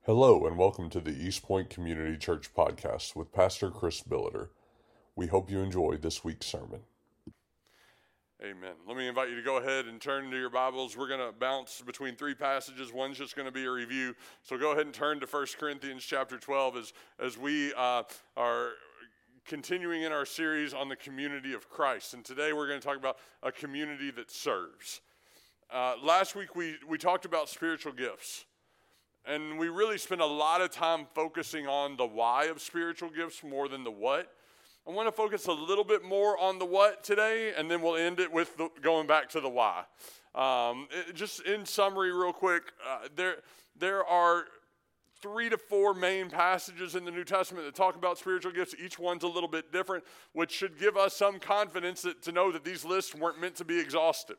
Hello and welcome to the East Point Community Church podcast with Pastor Chris Billiter. We hope you enjoy this week's sermon. Amen. Let me invite you to go ahead and turn to your Bibles. We're going to bounce between three passages. One's just going to be a review. So go ahead and turn to 1 Corinthians chapter 12 as we are continuing in our series on the community of Christ. And today we're going to talk about a community that serves. Last week we talked about spiritual gifts. And we really spent a lot of time focusing on the why of spiritual gifts more than the what. I want to focus a little bit more on the what today, and then we'll end it with going back to the why. Just in summary real quick, there are 3 to 4 main passages in the New Testament that talk about spiritual gifts. Each one's a little bit different, which should give us some confidence to know that these lists weren't meant to be exhaustive.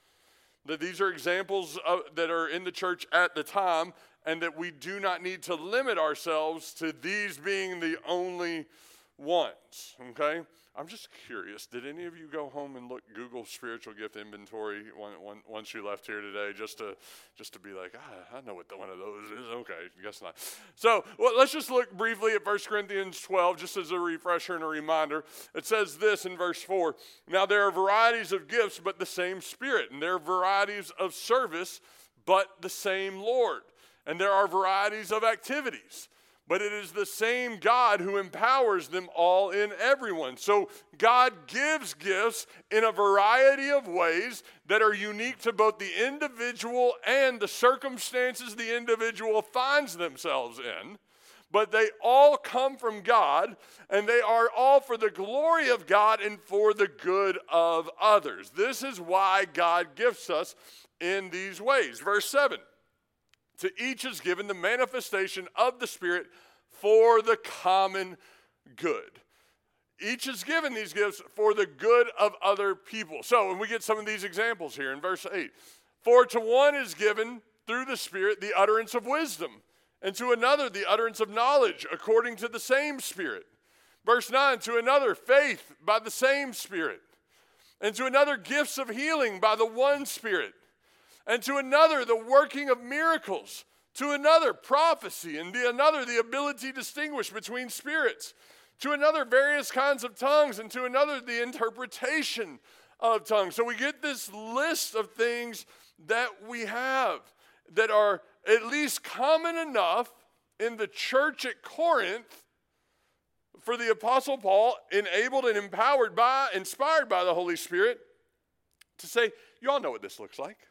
That these are examples that are in the church at the time, and that we do not need to limit ourselves to these being the only ones, okay? I'm just curious, did any of you go home and Google spiritual gift inventory once you left here today just to be like, I know what one of those is? Okay, I guess not. So let's just look briefly at 1 Corinthians 12 just as a refresher and a reminder. It says this in verse 4, "Now there are varieties of gifts, but the same Spirit, and there are varieties of service, but the same Lord. And there are varieties of activities, but it is the same God who empowers them all in everyone." So God gives gifts in a variety of ways that are unique to both the individual and the circumstances the individual finds themselves in. But they all come from God, and they are all for the glory of God and for the good of others. This is why God gifts us in these ways. Verse 7. "To each is given the manifestation of the Spirit for the common good." Each is given these gifts for the good of other people. So, when we get some of these examples here in verse 8. "For to one is given through the Spirit the utterance of wisdom, and to another the utterance of knowledge according to the same Spirit." Verse 9, "To another faith by the same Spirit, and to another gifts of healing by the one Spirit, and to another the working of miracles, to another prophecy, and to another the ability to distinguish between spirits, to another various kinds of tongues, and to another the interpretation of tongues." So we get this list of things that we have that are at least common enough in the church at Corinth for the Apostle Paul, enabled and inspired by the Holy Spirit, to say, y'all know what this looks like.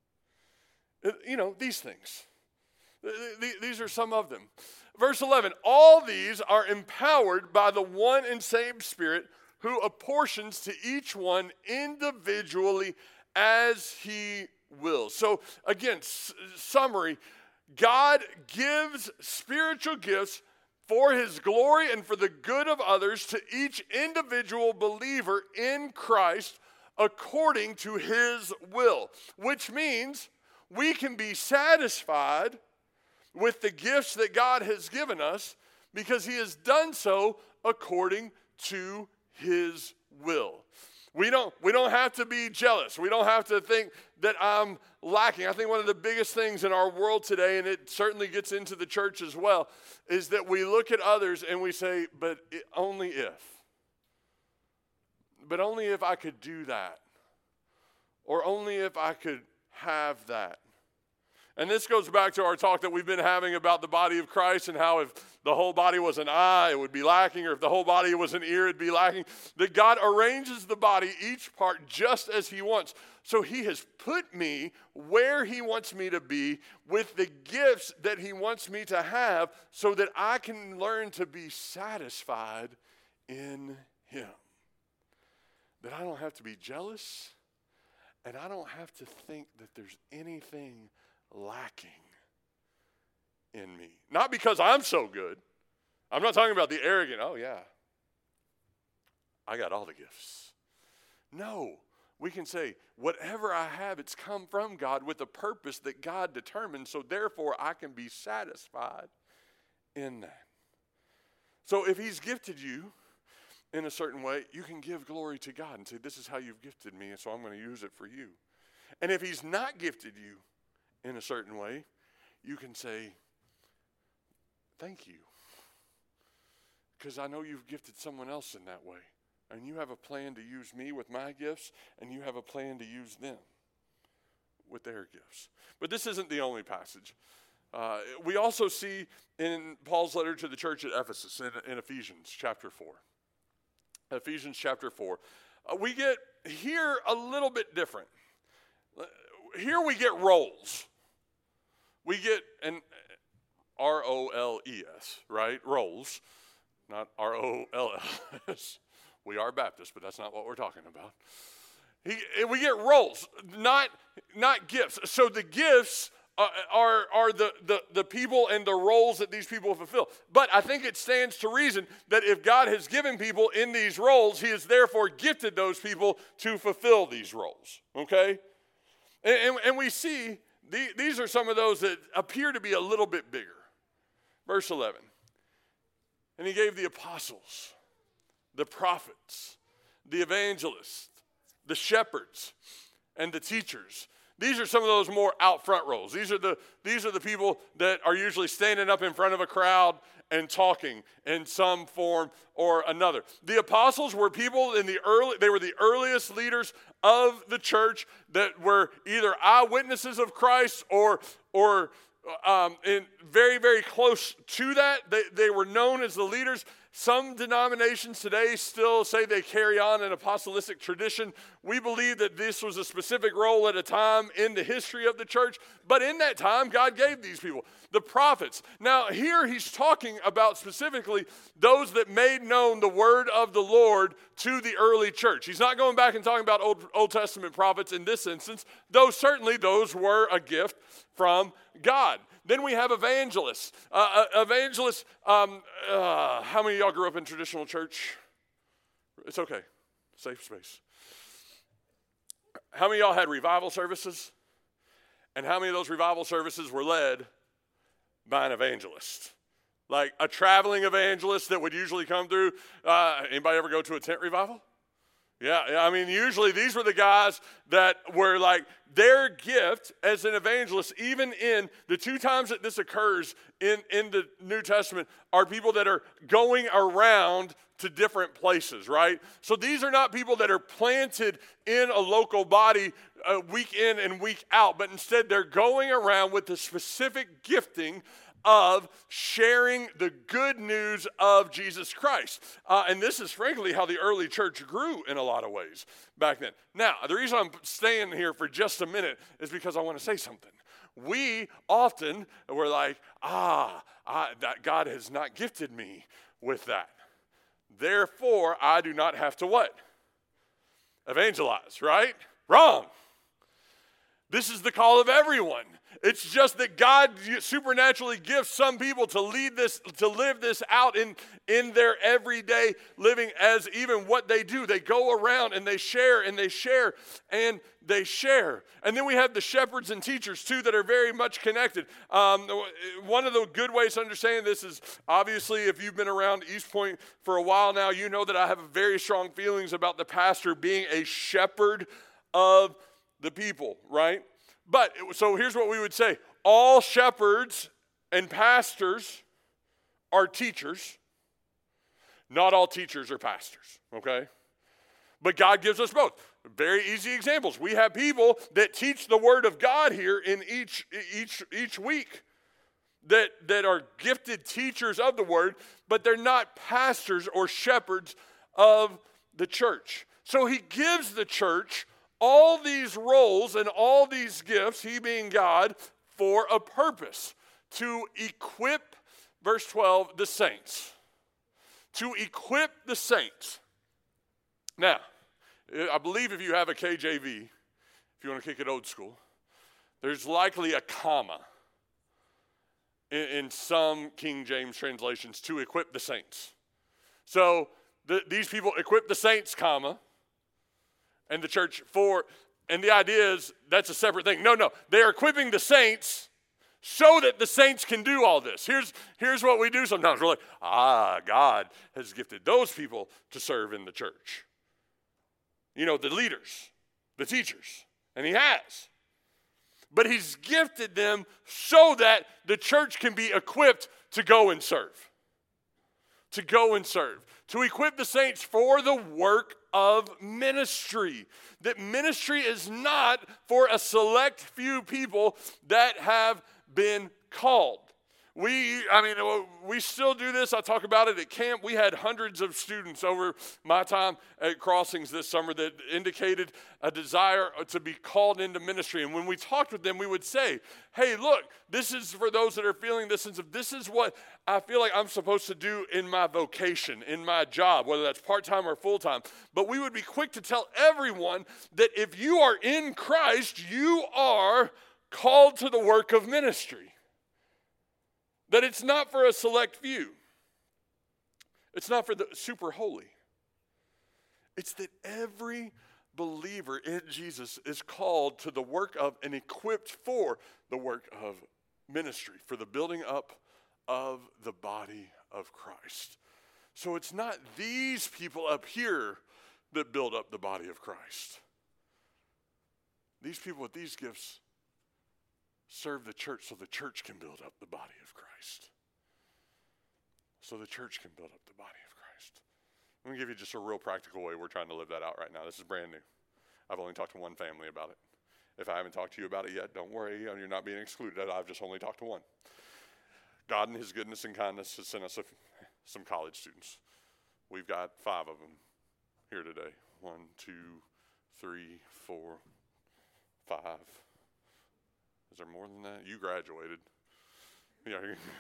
You know, these things. These are some of them. Verse 11, "All these are empowered by the one and same Spirit who apportions to each one individually as he wills." So again, summary, God gives spiritual gifts for his glory and for the good of others to each individual believer in Christ according to his will, which means we can be satisfied with the gifts that God has given us because he has done so according to his will. We don't have to be jealous. We don't have to think that I'm lacking. I think one of the biggest things in our world today, and it certainly gets into the church as well, is that we look at others and we say, only if. But only if I could do that. Or only if I could have that. And this goes back to our talk that we've been having about the body of Christ and how if the whole body was an eye, it would be lacking, or if the whole body was an ear, it'd be lacking. That God arranges the body, each part, just as he wants. So he has put me where he wants me to be with the gifts that he wants me to have so that I can learn to be satisfied in him. That I don't have to be jealous, and I don't have to think that there's anything lacking in me. Not because I'm so good. I'm not talking about the arrogant, oh yeah, I got all the gifts. No, we can say, whatever I have, it's come from God with a purpose that God determined, so therefore I can be satisfied in that. So if he's gifted you in a certain way, you can give glory to God and say, this is how you've gifted me, and so I'm going to use it for you. And if he's not gifted you in a certain way, you can say, thank you. Because I know you've gifted someone else in that way. And you have a plan to use me with my gifts, and you have a plan to use them with their gifts. But this isn't the only passage. We also see in Paul's letter to the church at Ephesus in Ephesians chapter 4. Ephesians chapter 4. We get here a little bit different. Here we get roles. We get an R-O-L-E-S, right? Roles, not R-O-L-L-S. We are Baptists, but that's not what we're talking about. We get roles, not gifts. So the gifts are the people and the roles that these people fulfill. But I think it stands to reason that if God has given people in these roles, he has therefore gifted those people to fulfill these roles, okay? And we see these are some of those that appear to be a little bit bigger. Verse 11, and he gave the apostles, the prophets, the evangelists, the shepherds, and the teachers. These are some of those more out front roles. These are the people that are usually standing up in front of a crowd and talking in some form or another. The apostles were people they were the earliest leaders of the church that were either eyewitnesses of Christ or in very, very close to that. They were known as the leaders. Some denominations today still say they carry on an apostolic tradition. We believe that this was a specific role at a time in the history of the church, but in that time, God gave these people, the prophets. Now, here he's talking about specifically those that made known the word of the Lord to the early church. He's not going back and talking about Old Testament prophets in this instance, though certainly those were a gift from God. Then we have evangelists. How many of y'all grew up in traditional church? It's okay. Safe space. How many of y'all had revival services? And how many of those revival services were led by an evangelist? Like a traveling evangelist that would usually come through. Anybody ever go to a tent revival? Yeah, I mean, usually these were the guys that were like their gift as an evangelist, even in the two times that this occurs in the New Testament, are people that are going around to different places, right? So these are not people that are planted in a local body week in and week out, but instead they're going around with the specific gifting of sharing the good news of Jesus Christ. And this is frankly how the early church grew in a lot of ways back then. Now, the reason I'm staying here for just a minute is because I want to say something. We often were like, that God has not gifted me with that. Therefore, I do not have to what? Evangelize, right? Wrong. This is the call of everyone. It's just that God supernaturally gives some people to live this out in their everyday living as even what they do. They go around and they share and they share and they share. And then we have the shepherds and teachers too that are very much connected. One of the good ways to understand this is obviously if you've been around East Point for a while now, you know that I have very strong feelings about the pastor being a shepherd of the people, right? But, so here's what we would say. All shepherds and pastors are teachers. Not all teachers are pastors, okay? But God gives us both. Very easy examples. We have people that teach the word of God here in each week that are gifted teachers of the word, but they're not pastors or shepherds of the church. So he gives the church all these roles and all these gifts, he being God, for a purpose. To equip, verse 12, the saints. To equip the saints. Now, I believe if you have a KJV, if you want to kick it old school, there's likely a comma in some King James translations to equip the saints. So these people equip the saints, comma, and the church for, and the idea is that's a separate thing. No, they are equipping the saints so that the saints can do all this. Here's what we do sometimes. We're like, God has gifted those people to serve in the church. You know, the leaders, the teachers, and he has. but he's gifted them so that the church can be equipped to go and serve. To go and serve. To equip the saints for the work of ministry. That ministry is not for a select few people that have been called. We still do this. I talk about it at camp. We had hundreds of students over my time at Crossings this summer that indicated a desire to be called into ministry. And when we talked with them, we would say, hey, look, this is for those that are feeling this sense of this is what I feel like I'm supposed to do in my vocation, in my job, whether that's part-time or full-time. But we would be quick to tell everyone that if you are in Christ, you are called to the work of ministry. That it's not for a select few. It's not for the super holy. It's that every believer in Jesus is called to the work of and equipped for the work of ministry, for the building up of the body of Christ. So it's not these people up here that build up the body of Christ. These people with these gifts serve the church so the church can build up the body of Christ. So the church can build up the body of Christ. Let me give you just a real practical way we're trying to live that out right now. This is brand new. I've only talked to one family about it. If I haven't talked to you about it yet, don't worry. You're not being excluded. I've just only talked to one. God in his goodness and kindness has sent us some college students. We've got 5 of them here today. 1, 2, 3, 4, 5. Is there more than that? You graduated. Yeah.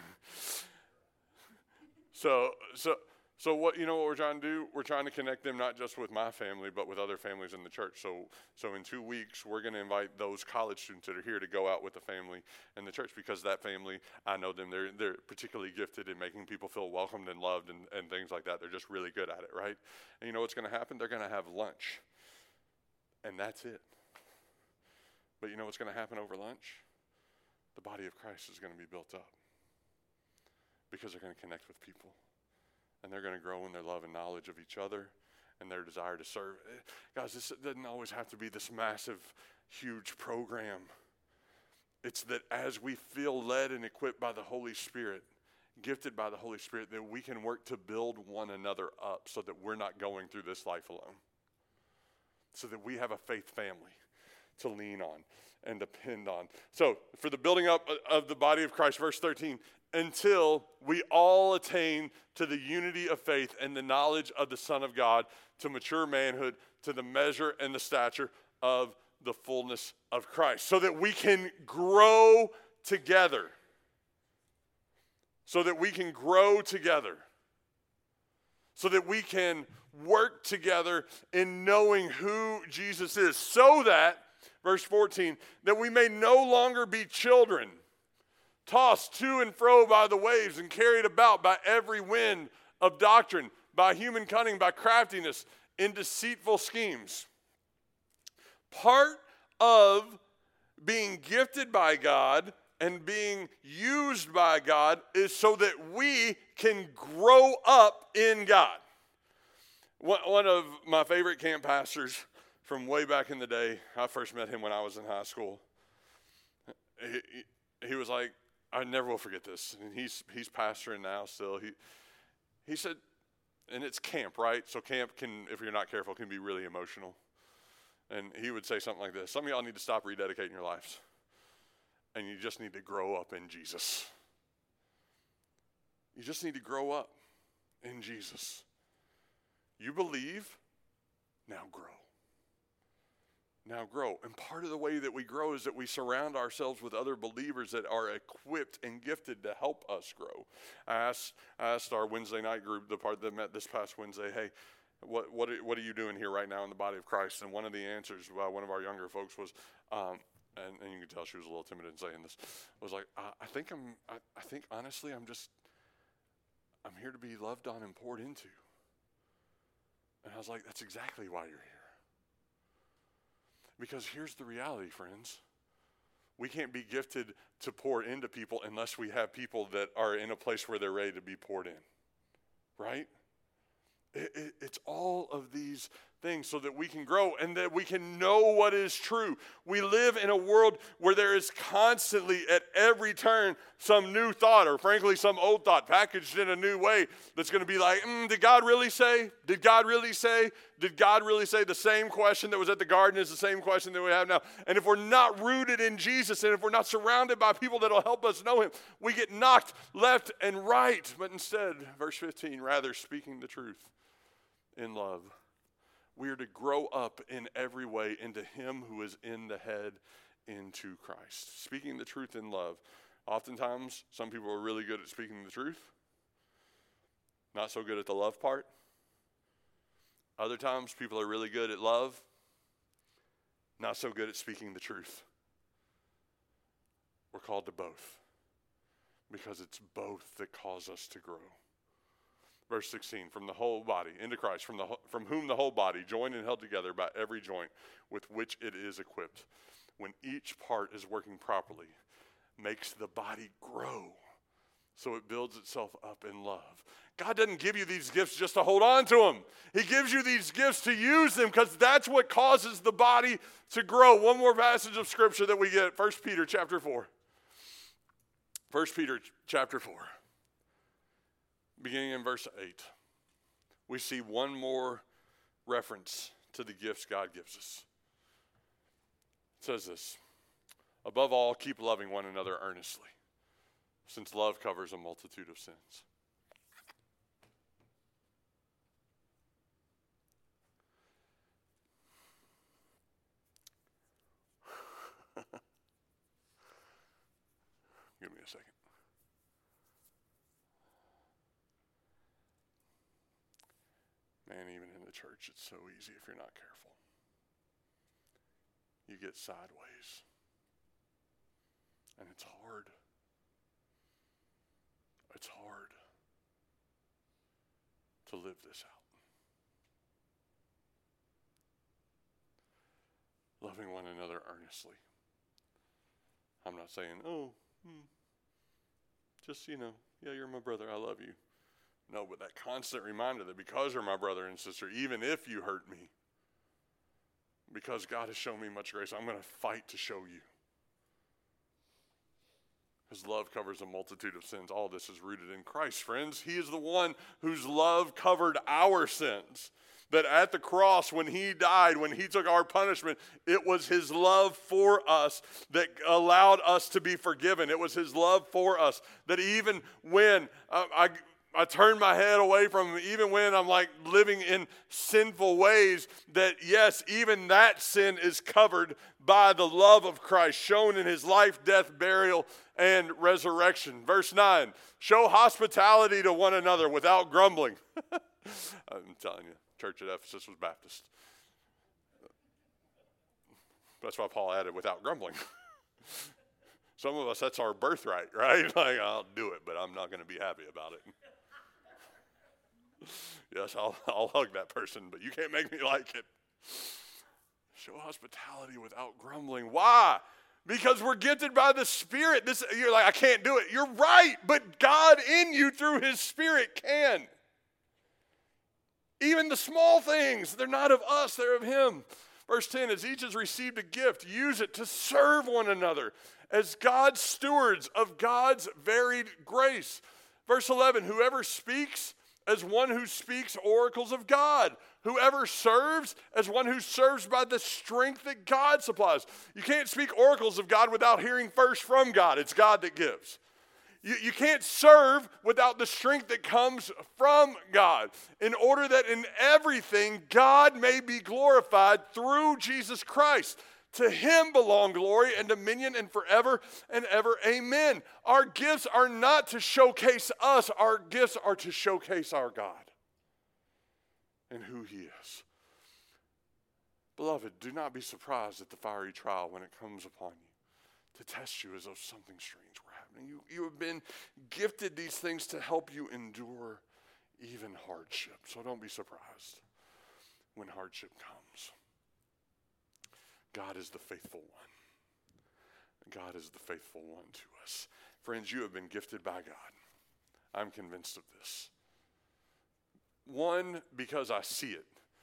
So what what we're trying to do? We're trying to connect them not just with my family, but with other families in the church. So in 2 weeks, we're going to invite those college students that are here to go out with the family in the church, because that family, I know them. They're particularly gifted in making people feel welcomed and loved and things like that. They're just really good at it, right? And you know what's going to happen? They're going to have lunch, and that's it. But you know what's going to happen over lunch? The body of Christ is going to be built up, because they're going to connect with people. And they're going to grow in their love and knowledge of each other and their desire to serve. Guys, this doesn't always have to be this massive, huge program. It's that as we feel led and equipped by the Holy Spirit, gifted by the Holy Spirit, that we can work to build one another up so that we're not going through this life alone. So that we have a faith family to lean on and depend on. So, for the building up of the body of Christ, verse 13, until we all attain to the unity of faith and the knowledge of the Son of God, to mature manhood, to the measure and the stature of the fullness of Christ, so that we can grow together. So that we can grow together. So that we can work together in knowing who Jesus is, so that, verse 14, that we may no longer be children, tossed to and fro by the waves and carried about by every wind of doctrine, by human cunning, by craftiness, in deceitful schemes. Part of being gifted by God and being used by God is so that we can grow up in God. One of my favorite camp pastors from way back in the day, I first met him when I was in high school. He was like, I never will forget this. And he's pastoring now still. He said, and it's camp, right? So camp can, if you're not careful, can be really emotional. And he would say something like this: some of y'all need to stop rededicating your lives. And you just need to grow up in Jesus. You just need to grow up in Jesus. You believe, now grow. Now grow. And part of the way that we grow is that we surround ourselves with other believers that are equipped and gifted to help us grow. I asked our Wednesday night group, the part that met this past Wednesday, hey, what are you doing here right now in the body of Christ? And one of the answers by one of our younger folks was, and you can tell she was a little timid in saying this, was like, I think honestly I'm here to be loved on and poured into. And I was like, that's exactly why you're here. Because here's the reality, friends. We can't be gifted to pour into people unless we have people that are in a place where they're ready to be poured in. Right? It's all of these things so that we can grow and that we can know what is true. We live in a world where there is constantly at every turn some new thought, or frankly some old thought packaged in a new way that's going to be like, did God really say? Did God really say? Did God really say? The same question that was at the garden is the same question that we have now. And if we're not rooted in Jesus, and if we're not surrounded by people that will help us know him, we get knocked left and right. But instead, verse 15, rather speaking the truth in love, we are to grow up in every way into him who is in the head, into Christ. Speaking the truth in love. Oftentimes, some people are really good at speaking the truth, not so good at the love part. Other times, people are really good at love, not so good at speaking the truth. We're called to both because it's both that cause us to grow. Verse 16, from the whole body, into Christ, from whom the whole body, joined and held together by every joint with which it is equipped, when each part is working properly, makes the body grow so it builds itself up in love. God doesn't give you these gifts just to hold on to them. He gives you these gifts to use them because that's what causes the body to grow. One more passage of scripture that we get, 1 Peter chapter 4. 1 Peter chapter 4. Beginning in verse 8, we see one more reference to the gifts God gives us. It says this, above all, keep loving one another earnestly, since love covers a multitude of sins. Give me a second. Man, even in the church, it's so easy if you're not careful. You get sideways. And it's hard. It's hard to live this out. Loving one another earnestly. I'm not saying, just, yeah, you're my brother, I love you. No, but that constant reminder that because you're my brother and sister, even if you hurt me, because God has shown me much grace, I'm going to fight to show you. His love covers a multitude of sins. All this is rooted in Christ, friends. He is the one whose love covered our sins. That at the cross, when he died, when he took our punishment, it was his love for us that allowed us to be forgiven. It was his love for us that even when I turn my head away from him, even when I'm like living in sinful ways, that yes, even that sin is covered by the love of Christ shown in his life, death, burial, and resurrection. Verse 9, show hospitality to one another without grumbling. I'm telling you, church at Ephesus was Baptist. That's why Paul added without grumbling. Some of us, that's our birthright, right? Like, I'll do it, but I'm not going to be happy about it. Yes, I'll hug that person, but you can't make me like it. Show hospitality without grumbling. Why? Because we're gifted by the Spirit. You're like, I can't do it. You're right, but God in you through his Spirit can. Even the small things, they're not of us, they're of him. Verse 10, as each has received a gift, use it to serve one another as God's stewards of God's varied grace. Verse 11, whoever speaks as one who speaks oracles of God. Whoever serves as one who serves by the strength that God supplies. You can't speak oracles of God without hearing first from God. It's God that gives. You can't serve without the strength that comes from God, in order that in everything God may be glorified through Jesus Christ. To him belong glory and dominion and forever and ever. Amen. Our gifts are not to showcase us. Our gifts are to showcase our God and who he is. Beloved, do not be surprised at the fiery trial when it comes upon you to test you as though something strange were happening. You have been gifted these things to help you endure even hardship. So don't be surprised when hardship comes. God is the faithful one. God is the faithful one to us. Friends, you have been gifted by God. I'm convinced of this. One, because I see it.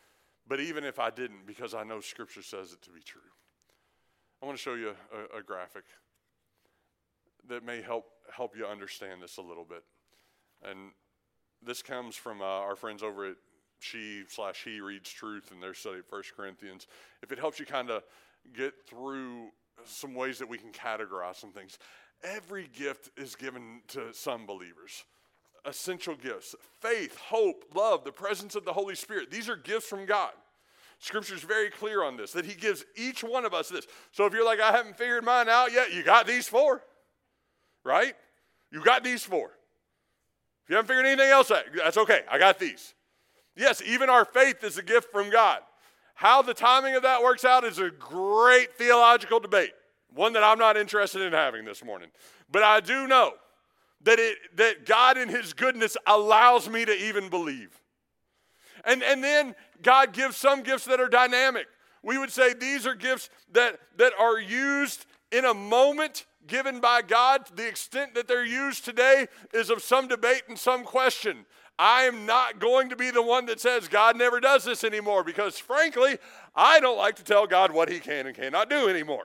But even if I didn't, because I know Scripture says it to be true, I want to show you a graphic that may help you understand this a little bit. And this comes from our friends over at She Reads Truth in their study of 1 Corinthians. If it helps you kind of get through some ways that we can categorize some things. Every gift is given to some believers. Essential gifts: faith, hope, love, the presence of the Holy Spirit. These are gifts from God. Scripture is very clear on this, that he gives each one of us this. So if you're like, I haven't figured mine out yet, you got these 4, right? You got these 4. If you haven't figured anything else out, that's okay. I got these. Yes, even our faith is a gift from God. How the timing of that works out is a great theological debate, one that I'm not interested in having this morning. But I do know that God in his goodness allows me to even believe. And then God gives some gifts that are dynamic. We would say these are gifts that are used in a moment given by God. The extent that they're used today is of some debate and some question. I am not going to be the one that says God never does this anymore, because frankly, I don't like to tell God what he can and cannot do anymore.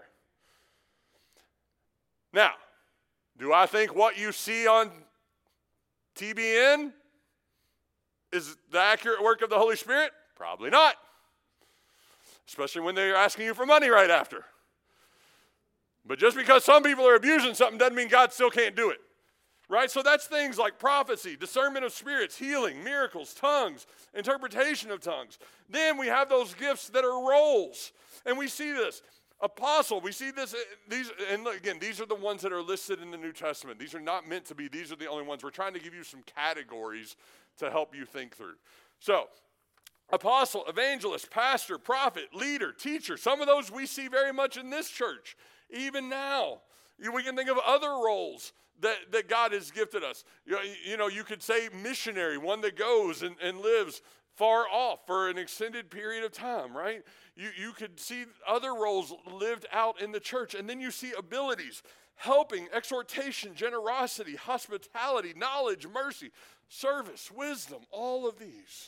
Now, do I think what you see on TBN is the accurate work of the Holy Spirit? Probably not. Especially when they're asking you for money right after. But just because some people are abusing something doesn't mean God still can't do it. Right? So that's things like prophecy, discernment of spirits, healing, miracles, tongues, interpretation of tongues. Then we have those gifts that are roles. And we see this. Apostle, we see this, and again, these are the ones that are listed in the New Testament. These are not meant to be, these are the only ones. We're trying to give you some categories to help you think through. So, apostle, evangelist, pastor, prophet, leader, teacher. Some of those we see very much in this church, even now. We can think of other roles that God has gifted us. You know, you could say missionary, one that goes and lives far off for an extended period of time, right? You could see other roles lived out in the church. And then you see abilities: helping, exhortation, generosity, hospitality, knowledge, mercy, service, wisdom, all of these.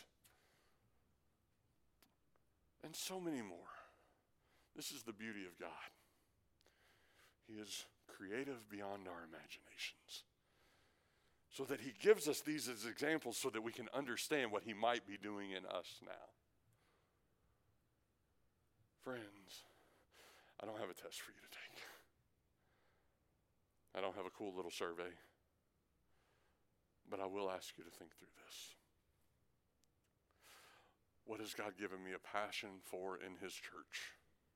And so many more. This is the beauty of God. He is creative beyond our imaginations, so that he gives us these as examples so that we can understand what he might be doing in us now. Friends, I don't have a test for you to take. I don't have a cool little survey, but I will ask you to think through this. What has God given me a passion for in his church?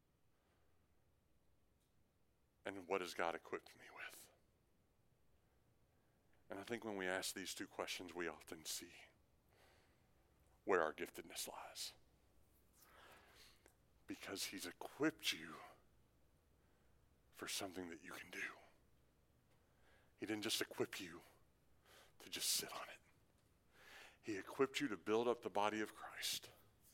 And what has God equipped me with? And I think when we ask these 2 questions, we often see where our giftedness lies. Because he's equipped you for something that you can do. He didn't just equip you to just sit on it. He equipped you to build up the body of Christ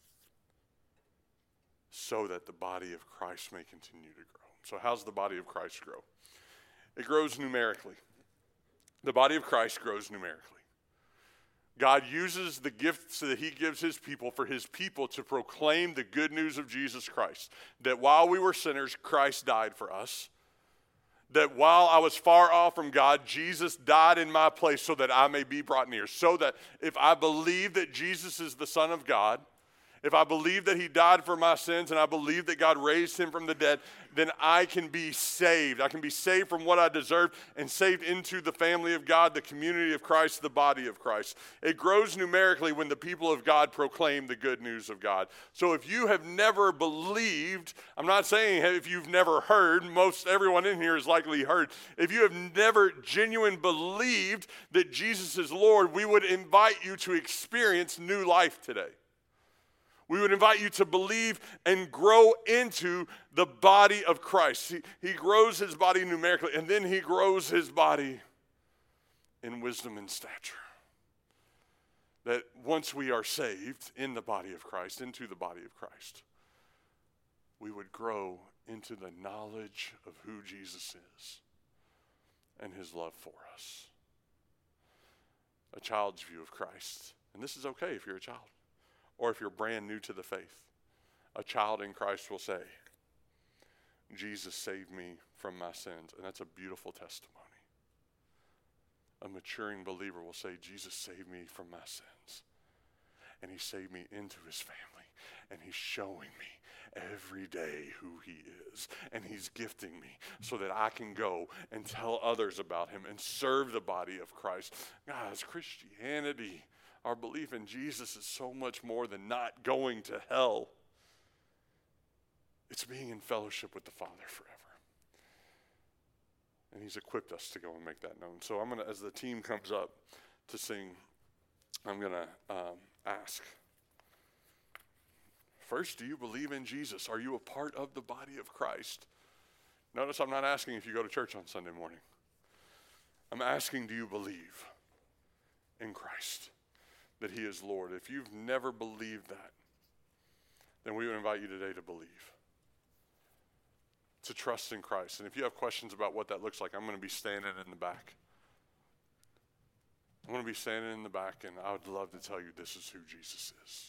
so that the body of Christ may continue to grow. So how's the body of Christ grow? It grows numerically. The body of Christ grows numerically. God uses the gifts that he gives his people for his people to proclaim the good news of Jesus Christ. That while we were sinners, Christ died for us. That while I was far off from God, Jesus died in my place so that I may be brought near. So that if I believe that Jesus is the Son of God, if I believe that he died for my sins and I believe that God raised him from the dead, then I can be saved. I can be saved from what I deserve and saved into the family of God, the community of Christ, the body of Christ. It grows numerically when the people of God proclaim the good news of God. So if you have never believed, I'm not saying if you've never heard, most everyone in here has likely heard. If you have never genuinely believed that Jesus is Lord, we would invite you to experience new life today. We would invite you to believe and grow into the body of Christ. He grows his body numerically, and then he grows his body in wisdom and stature. That once we are saved in the body of Christ, into the body of Christ, we would grow into the knowledge of who Jesus is and his love for us. A child's view of Christ. And this is okay if you're a child, or if you're brand new to the faith. a child in Christ will say, Jesus saved me from my sins. And that's a beautiful testimony. A maturing believer will say, Jesus saved me from my sins. And he saved me into his family. And he's showing me every day who he is. And he's gifting me so that I can go and tell others about him and serve the body of Christ. Guys, Christianity, our belief in Jesus is so much more than not going to hell. It's being in fellowship with the Father forever. And he's equipped us to go and make that known. So I'm going to, as the team comes up to sing, I'm going to ask, first, do you believe in Jesus? Are you a part of the body of Christ? Notice I'm not asking if you go to church on Sunday morning. I'm asking, do you believe in Christ, that he is Lord? If you've never believed that, then we would invite you today to believe, to trust in Christ. And if you have questions about what that looks like, I'm going to be standing in the back. I'm going to be standing in the back, and I would love to tell you this is who Jesus is.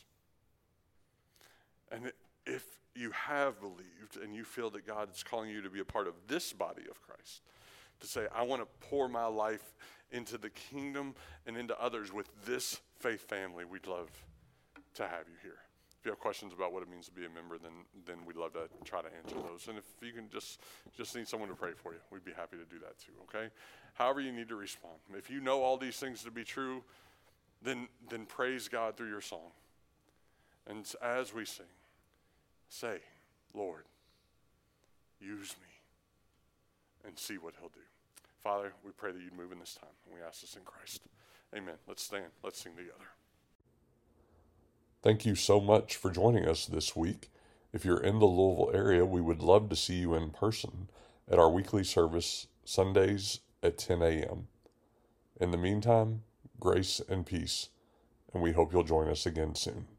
And if you have believed and you feel that God is calling you to be a part of this body of Christ, to say, I want to pour my life into the kingdom and into others with this faith family, we'd love to have you here. If you have questions about what it means to be a member, then we'd love to try to answer those. And if you can just need someone to pray for you, we'd be happy to do that too, okay? However you need to respond. If you know all these things to be true, then praise God through your song. And as we sing, say, Lord, use me and see what he'll do. Father, we pray that you'd move in this time, and we ask this in Christ. Amen. Let's stand. Let's sing together. Thank you so much for joining us this week. If you're in the Louisville area, we would love to see you in person at our weekly service Sundays at 10 a.m. In the meantime, grace and peace, and we hope you'll join us again soon.